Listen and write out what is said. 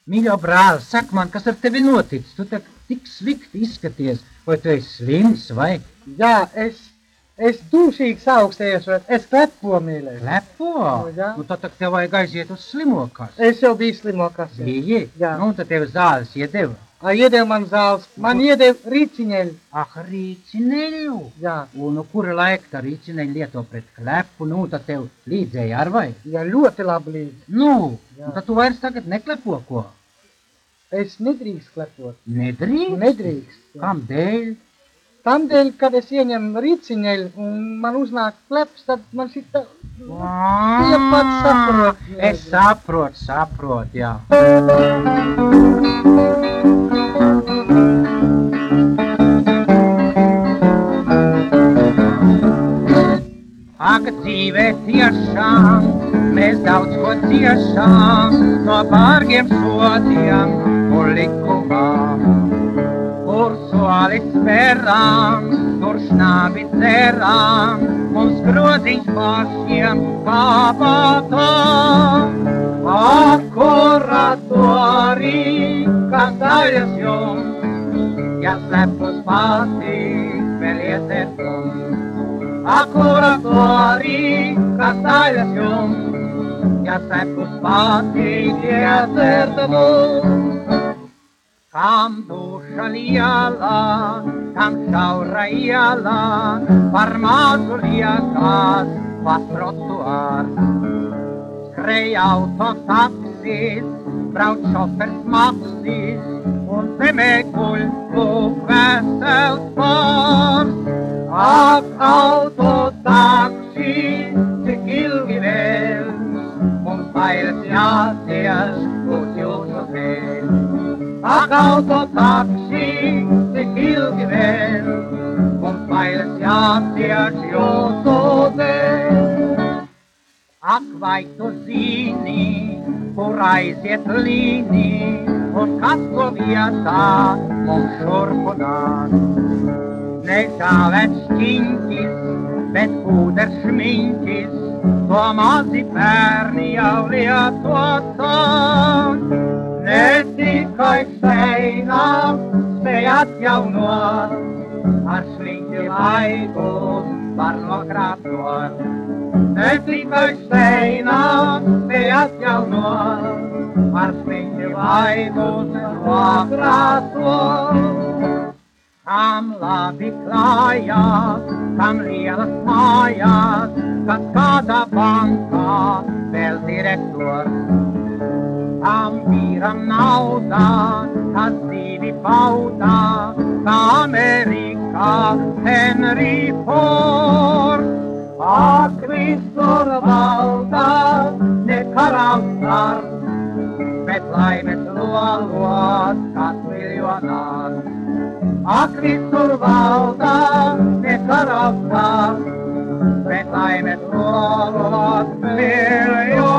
Mīļo brāl, saka man, kas ar tevi noticis? Tu tik slikti izskaties. Vai tu esi slims, vai? Jā, es dūšīgs augstējos, es klepo, mīļais. Klepo? Jā. Nu, tad tev vajag aiziet uz slimokas. Es jau biju slimokas. Biji? Jā. Nu, tad tev zāles iedeva. Iedeva man zāles. Man iedeva rīciņeļu. Rīcineļu? Jā. Un nu, kura laika tā rīcineļu lieto pret klepu? Nu, tad tev līdzēja ar vai? Jā, ļoti labi līdz. Nu, un tad tu vairs tagad neklepo ko? Es nedrīkst klepot. Nedrīkst? Nedrīkst. Jā. Kam dēļ? Tamdēļ, kad es ieņemu rīciņeļu un man uznāk kleps, tad man šita... Tie pat saprot. Es saprotu, jā. Ak, dzīvē tiešām, mēs daudz ko ciešām, no bargiem sodiem un likumām. Kur solis spērām, tur šnabi dzerām, mums groziņš pašiem kabatām. Akuratori, kas daļas jums, ja slepus patīk, vēl iesiet mums. Akuratori, kas daļas jums, ja slepus patīk, iesiet mums. Kam duša liela, kam šaura iela, par mazu liekas pas trotuārs. Skrēj auto taksis, brauc šofers maksis, un zemē guļ lūk vesels pārs. Ak, auto taksi, cik ilgi vēl, mums vairs jāsies uz jūsu dēļ. Ak, auto taksi, cik ilgi vēl, mums vairs jāsies jūsu dēļ. Ak, vai tu zini, kur aiziet līni, un kas to vietā mums šurpinās? Nežāvēt šķiņķis, bet pūders šmiņķis, to mazi bērni jau lietotās. Ne tikai steinām spēj atjaunot, ar sliņķi laidus var nokrāsot. Ne tikai steinām spēj atjaunot, ar sliņķi laidus nokrāsot. Kam labi klājās, kam lielas mājās, kas kādā bankā vēl direktors. Kam vīram naudā, kas dzīvi baudā, kā Amerikā Henry Ford. Ak, visur valdā, ne karausars, bet laimes lolos, kas miljonārs. Ak, visur valdā, ne karausars, bet laimes lolos, miljonārs.